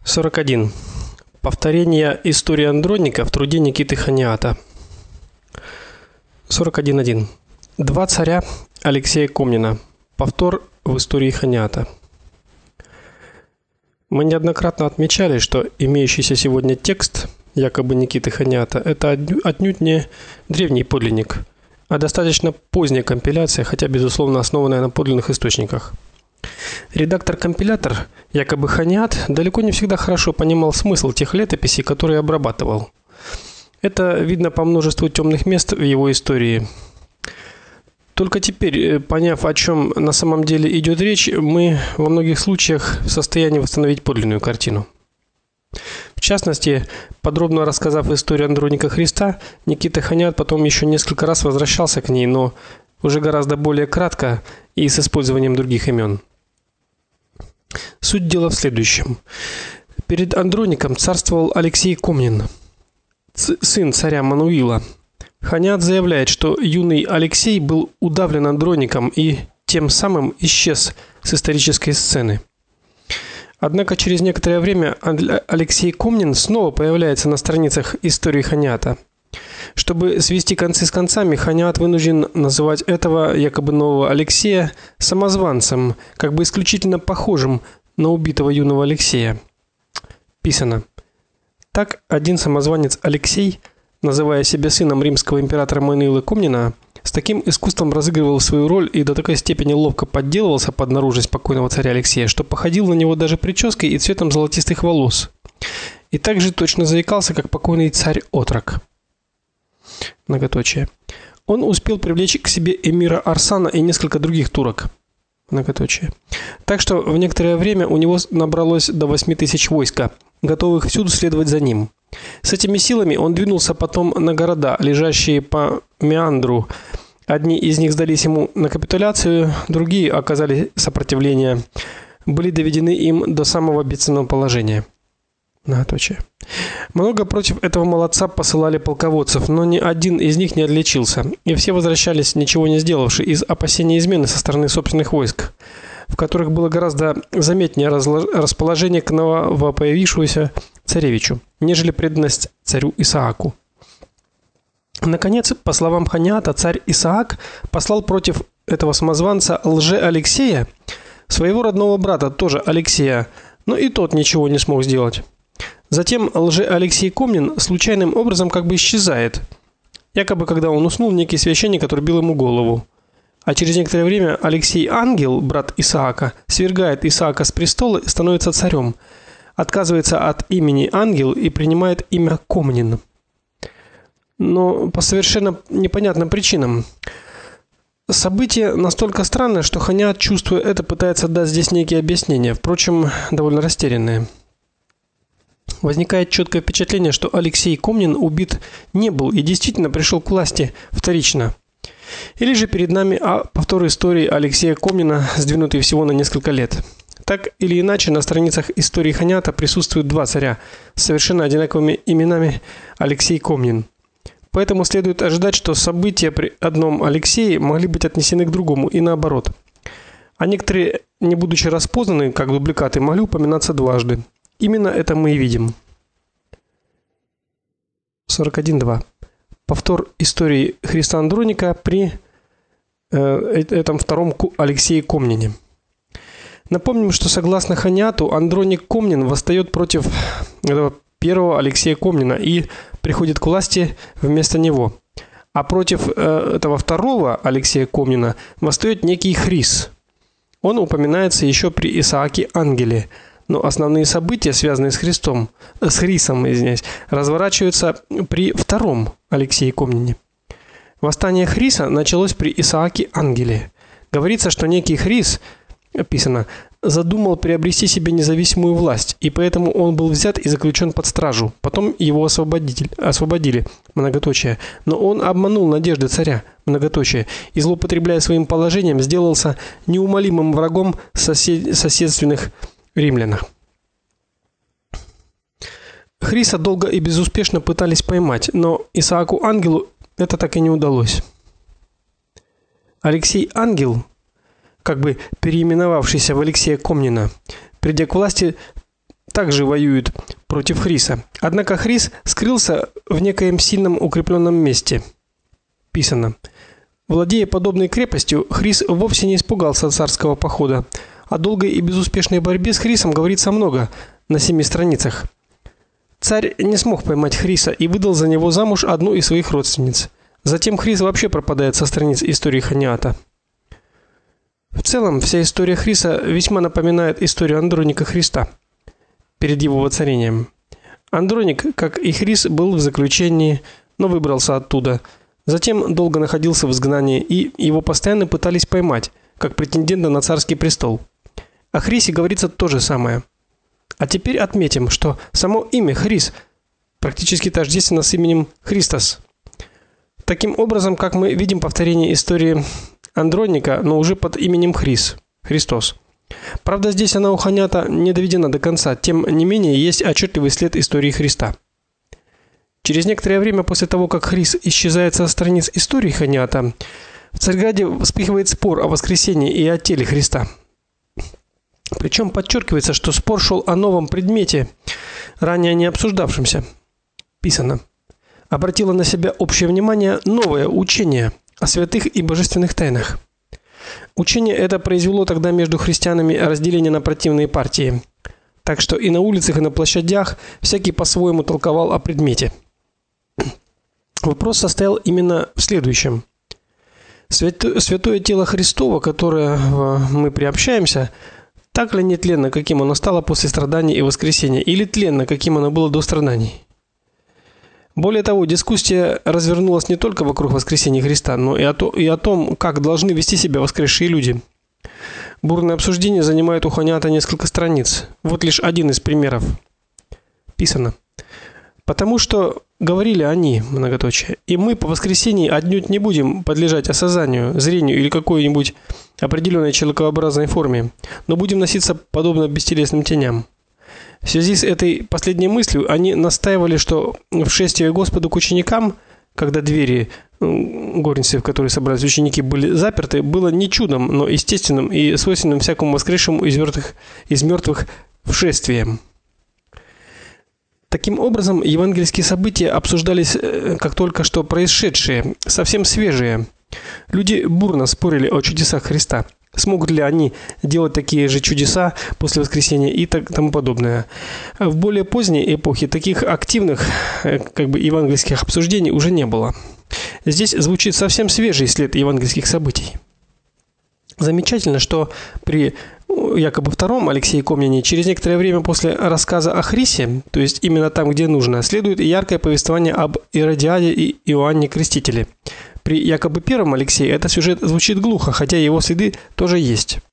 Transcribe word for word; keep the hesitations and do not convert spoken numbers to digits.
сорок один. Повторение истории Андроника в труде Никиты Хониата. сорок один точка один. Два царя Алексея Комнина. Повтор в истории Хониата. Мы неоднократно отмечали, что имеющийся сегодня текст якобы Никиты Хониата это отнюдь не древний подлинник, а достаточно поздняя компиляция, хотя безусловно основанная на подлинных источниках. Редактор-компилятор, якобы Хониат, далеко не всегда хорошо понимал смысл тех летописей, которые обрабатывал. Это видно по множеству темных мест в его истории. Только теперь, поняв, о чем на самом деле идет речь, мы во многих случаях в состоянии восстановить подлинную картину. В частности, подробно рассказав историю Андроника Христа, Никита Хониат потом еще несколько раз возвращался к ней, но уже гораздо более кратко и с использованием других имен. Суть дела в следующем. Перед Андроником царствовал Алексей Комнин, сын царя Мануила. Хониат заявляет, что юный Алексей был удавлен Андроником и тем самым исчез с исторической сцены. Однако через некоторое время Алексей Комнин снова появляется на страницах истории Хониата. Чтобы свести концы с концами, Хониат вынужден называть этого якобы нового Алексея самозванцем, как бы исключительно похожим на убитого юного Алексея. Писано: так один самозванец Алексей, называя себя сыном римского императора Мануила Комнина, с таким искусством разыгрывал свою роль и до такой степени ловко подделывался под наружность покойного царя Алексея, что походил на него даже прической и цветом золотистых волос. И также точно заикался, как покойный царь-отрок. Многоточие. Он успел привлечь к себе эмира Арсана и несколько других турок. Многоточие. Так что в некоторое время у него набралось до восьми тысяч войска, готовых всюду следовать за ним. С этими силами он двинулся потом на города, лежащие по меандру. Одни из них сдались ему на капитуляцию, другие оказали сопротивление, были доведены им до самого бедственного положения. Многоточие. Много против этого молодца посылали полководцев, но ни один из них не отличился, и все возвращались, ничего не сделавши, из опасения измены со стороны собственных войск, в которых было гораздо заметнее расположение к новопоявившемуся царевичу, нежели преданность царю Исааку. Наконец, по словам Хониата, царь Исаак послал против этого самозванца лже-Алексея своего родного брата, тоже Алексея, но и тот ничего не смог сделать. Затем лже-Алексей Комнин случайным образом как бы исчезает. Якобы когда он уснул, некий священник отрубил ему голову. А через некоторое время Алексей Ангел, брат Исаака, свергает Исаака с престола и становится царем. Отказывается от имени Ангел и принимает имя Комнин. Но по совершенно непонятным причинам. Событие настолько странное, что Хониат, чувствуя это, пытается дать здесь некие объяснения, впрочем, довольно растерянные. Возникает четкое впечатление, что Алексей Комнин убит не был и действительно пришел к власти вторично. Или же перед нами повтор истории Алексея Комнина, сдвинутый всего на несколько лет. Так или иначе, на страницах истории Хониата присутствуют два царя с совершенно одинаковыми именами Алексей Комнин. Поэтому следует ожидать, что события при одном Алексее могли быть отнесены к другому и наоборот. А некоторые, не будучи распознаны как дубликаты, могли упоминаться дважды. Именно это мы и видим. сорок один точка два. Повтор истории Христа Андроника при э, этом втором Алексее Комнине. Напомним, что согласно Хониату Андроник Комнин восстает против этого первого Алексея Комнина и приходит к власти вместо него. А против э, этого второго Алексея Комнина восстает некий Хрис. Он упоминается еще при Исааке Ангеле. Но основные события, связанные с Христом, с Хрисом, извиняюсь, разворачиваются при втором Алексее Комнине. Восстание Хриса началось при Исааке Ангеле. Говорится, что некий Хрис, описано, задумал приобрести себе независимую власть, и поэтому он был взят и заключен под стражу. Потом его освободили, освободили, многоточие. Но он обманул надежды царя, многоточие, и злоупотребляя своим положением, сделался неумолимым врагом сосед, соседственных римлянах. Хриса долго и безуспешно пытались поймать, но Исааку Ангелу это так и не удалось. Алексей Ангел, как бы переименовавшийся в Алексея Комнина, придя к власти, также воюют против Хриса. Однако Хрис скрылся в некоем сильном укрепленном месте. Писано: владея подобной крепостью, Хрис вовсе не испугался царского похода. О долгой и безуспешной борьбе с Хрисом говорится много на семи страницах. Царь не смог поймать Хриса и выдал за него замуж одну из своих родственниц. Затем Хрис вообще пропадает со страниц истории Ханиата. В целом, вся история Хриса весьма напоминает историю Андроника Христа перед его воцарением. Андроник, как и Хрис, был в заключении, но выбрался оттуда. Затем долго находился в изгнании, и его постоянно пытались поймать, как претендента на царский престол. О Хрисе говорится то же самое. А теперь отметим, что само имя Хрис практически тождественно с именем Христос. Таким образом, как мы видим повторение истории Андроника, но уже под именем Хрис, Христос. Правда, здесь она у Ханиата не доведена до конца, тем не менее есть отчетливый след истории Христа. Через некоторое время после того, как Хрис исчезает со страниц истории Ханиата, в Царьграде вспыхивает спор о воскресении и о теле Христа. Причем подчеркивается, что спор шел о новом предмете, ранее не обсуждавшемся. Писано: обратило на себя общее внимание новое учение о святых и божественных тайнах. Учение это произвело тогда между христианами разделение на противные партии. Так что и на улицах, и на площадях всякий по-своему толковал о предмете. Вопрос состоял именно в следующем: святое тело Христово, которое мы приобщаемся, так ли нетленно, каким оно стало после страданий и воскресения, или тленно, каким оно было до страданий? Более того, дискуссия развернулась не только вокруг воскресения Христа, но и о, то, и о том, как должны вести себя воскресшие люди. Бурное обсуждение занимает у Ханиата несколько страниц. Вот лишь один из примеров. Писано: потому что говорили они, многоточие, и мы по воскресении отнюдь не будем подлежать осознанию, зрению или какой-нибудь определенной человекообразной форме, но будем носиться подобно бестелесным теням. В связи с этой последней мыслью они настаивали, что вшествие Господу к ученикам, когда двери горницы, в которой собрались ученики, были заперты, было не чудом, но естественным и свойственным всякому воскресшему из мертвых, из мертвых вшествием. Таким образом, евангельские события обсуждались как только что происшедшие, совсем свежие. Люди бурно спорили о чудесах Христа. Смогут ли они делать такие же чудеса после воскресения и так тому подобное. В более поздней эпохе таких активных, как бы евангельских обсуждений уже не было. Здесь звучит совсем свежий след евангельских событий. Замечательно, что при якобы втором Алексее Комнине через некоторое время после рассказа о Хрисе, то есть именно там, где нужно, следует яркое повествование об Иродиаде и Иоанне Крестителе. При якобы первом Алексее этот сюжет звучит глухо, хотя его следы тоже есть.